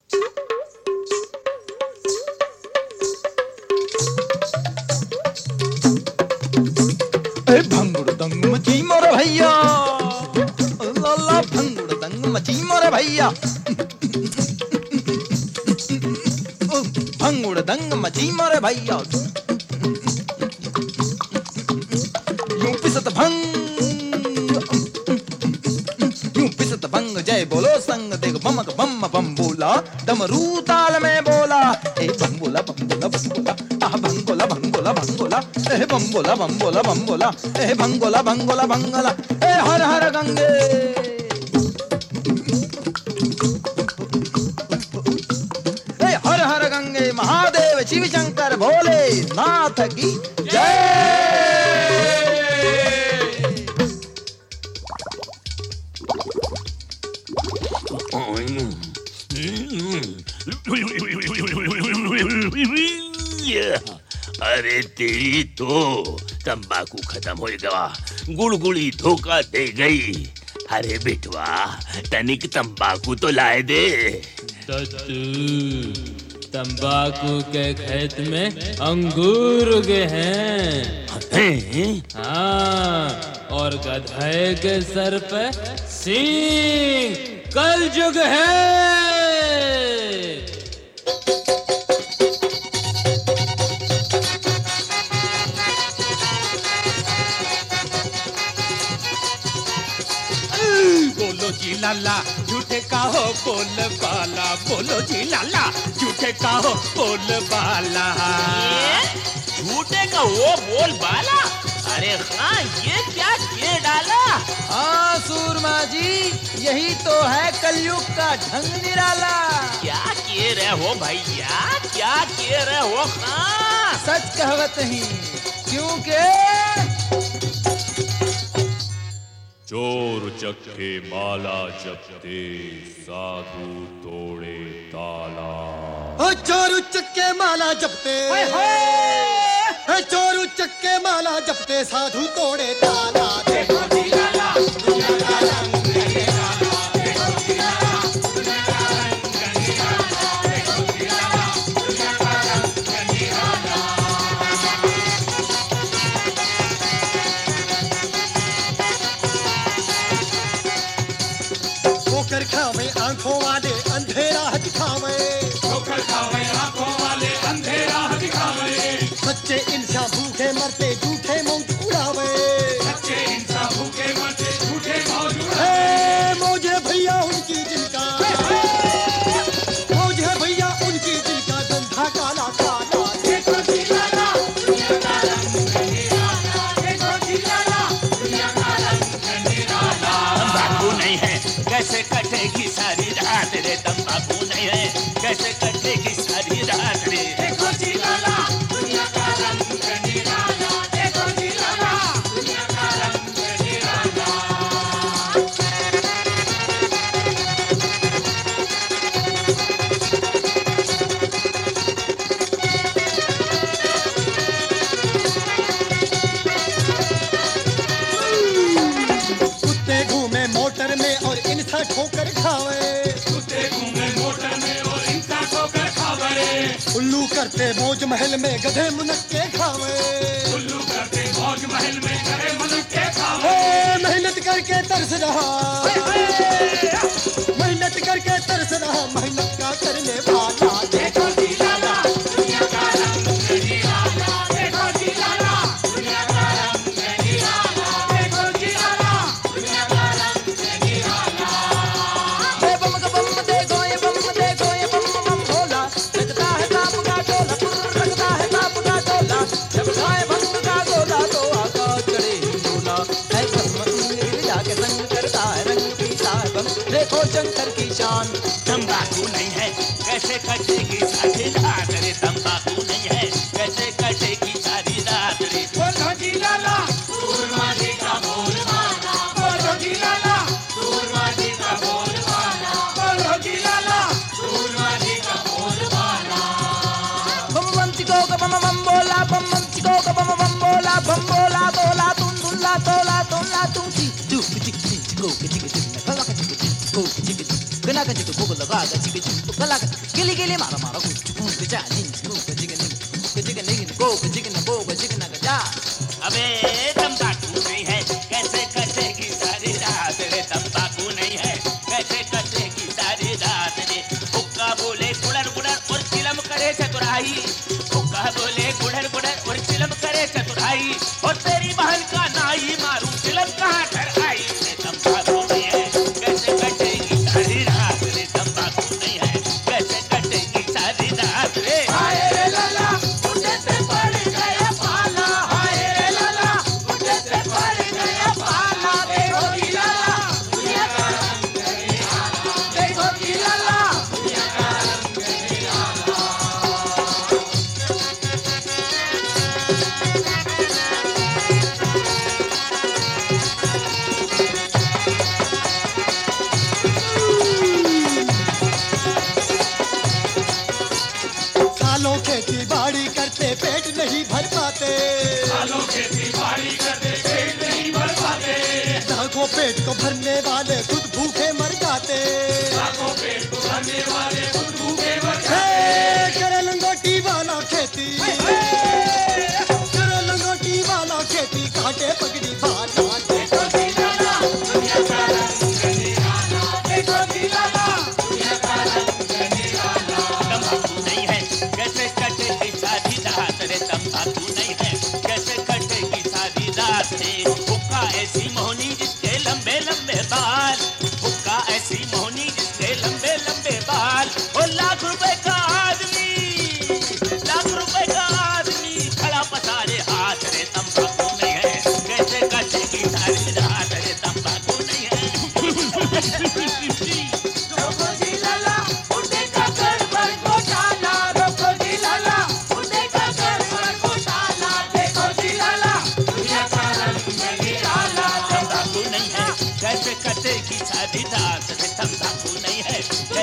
भंगुड़ दंग मची मोरे भैया, लाला भंगुड़ दंग मची मोरे भैया, भंगुड़ दंग मची मोरे भैया, यूं पिसत भंग, यूं पिसत भंग, जय बोलो संग, देख बमक बम बम बोला, डमरू ताल में बोला, ए बम बोला बम बोला बम बोला, आह भंगोला भंगोला भंगोला, ए बम बोला बम बोला बम बोला, ए भंगोला भंगोला भंगोला, ए हर हर गंगे, ए हर हर गंगे, महादेव शिव शंकर भोले नाथ की जय। अरे तेरी तो तंबाकू खत्म हो गया, गुड़गुड़ी धोखा दे गई। अरे बेटवा तनिक तंबाकू तो लाए दे। तंबाकू के खेत में अंगूर उगे हैं। हाँ, और गधे के सर पे सींग, कलयुग है। बोलो जी लाला झूठे का हो बोल बाला, बोलो जी लाला झूठे का हो बोल बाला। झूठे का वो बोल बाला? अरे हाँ, ये क्या किए डाला? हाँ सूरमा जी, यही तो है कलयुग का ढंग निराला। क्या किए रहे हो भैया, क्या किए रहे हो? हाँ सच कहवत ही, क्योंकि चोर चक्के माला जपते, साधु तोड़े ताला। ओ चोर चक्के माला जपते, चोर चक्के माला जपते, साधु तोड़े ताला। देखो जी लाला दुनिया का रंग निराला, देखो जी लाला दुनिया का रंग निराला, देखो जी लाला दुनिया का रंग निराला। ठोकर खावे आंखों वाले अंधेरा दिखावे, ठोकर खावे आंखों वाले अंधेरा दिखावे। सच्चे इंसान भूखे मरते झूठे मौज उड़ावे, सच्चे इंसान भूखे मरते झूठे मौज उड़ावे। मौज है भैया उनकी जिनका, मौज है भैया उनकी जिनका धंधा काला काला। देखो जी लाला दुनिया का रंग निराला, देखो जी लाला दुनिया का रंग निराला। तंबाकू नहीं है कैसे कटेगी सारी रात रे, तंबाकू नहीं है कैसे कटेगी सारी रात रे। देखो जी लाला दुनिया का रंग निराला, देखो जी लाला दुनिया का रंग निराला। कुत्ते घूमे मोटर में और इंसान ठोकर खावे, कुत्ते घूमे मोटर में और इंसान ठोकर खावे। उल्लू करते मौज महल में गधे मुनक्के खावे, उल्लू करते मौज महल में गधे मुनक्के खावे। मेहनत करके तरस रहा, मेहनत करके तरस रहा, मेहनत का करने वाला। देखो जी लाला दुनिया का रंग निराला, देखो जी लाला दुनिया का रंग निराला, देखो जी लाला दुनिया का रंग निराला। ये बम का बम देखो, ये बम देखो, ये बम बम भोला, लगता है सांप का टोला, लगता है सांप का टोला, जब खाए भंग का गोला तो आकाश चढ़े हिंडोला। है भस्म इंद्र जाके संग करता है रंग पीता है बम, देखो शंकर की शान। तंबाकू नहीं है कैसे कटेगी सारी रात रे, तंबाकू नहीं है कैसे कटेगी सारी रात रे। बोलो जी लाला सूरमा जी का बोल माना, बोलो जी लाला सूरमा जी का बोल माना, बोलो जी लाला सूरमा जी का बोल माना। बम बम चिको का बम बम बोला, बम बम चिको का बम बम बोला, बम बोला बोला तुम दुल्ला तोला तोला तुम ची चुप चिक चिक चिको चिक चिक कला का चिक चिक को चिक चिक कना का चिक को लगा का चिक चिक कला का गिली गिली मारा मारा कुछ जा जिगन जा। अबे तंबाकू नहीं है कैसे कटेगी सारी रात रे, तंबाकू नहीं है कैसे कटेगी सारी रात रे। हुक्का बोले गुड़र गुड़र और चिलम करे चतुराई, हुक्का बोले गुड़र गुड़र और चिलम करे चतुराई, और तेरी बहन का नाई मारू चिलम कहाँ घर आई रे। तंबाकू नहीं है कैसे कटेगी सारी रात रे, तंबाकू नहीं है कैसे कटेगी सारी रात रे। हाय रे लाला मुझे से पड़ गया पाला, हाय रे लाला मुझे से पड़ गया पाला। देखो जी लाला दुनिया का रंग निराला, देखो जी लाला दुनिया का रंग निराला। सालों खेती बाड़ी करते पेट नहीं भर पाते, सालों खेती बाड़ी करते पेट नहीं भर पाते, लाखों पेट को भरने वाले खुद भूखे मर जाते। लाखों पेट को भरने वाले खुद भूखे मर हे, जाते। करे लंगोटी वाला खेती, करे लंगोटी वाला खेती, काटे पगड़ी वाला। देखो जी लाला दुनिया का रंग निराला, देखो जी लाला दुनिया का रंग निराला। तंबाकू नहीं है कैसे कटेगी सारी रात रे, तंबाकू नहीं है कैसे कटेगी सारी रात रे। हुक्का ऐसी मोहनी जिसके लंबे लंबे बाल, हुक्का ऐसी मोहनी जिसके लंबे लंबे बाल, और लाख रुपए का आदमी, लाख रुपए का आदमी खड़ा पसारे हाथ रे। तंबाकू नहीं है कैसे कटेगी सारी रात रे, तंबाकू नहीं है। रोको जी लाला मुंडे का गड़बड़ घोटाला, रोको जी लाला मुंडे का गड़बड़ घोटाला। देखो जी लाला दुनिया का रंग निराला। तंबाकू नहीं है कैसे कटेगी सारी रात रे, तंबाकू नहीं है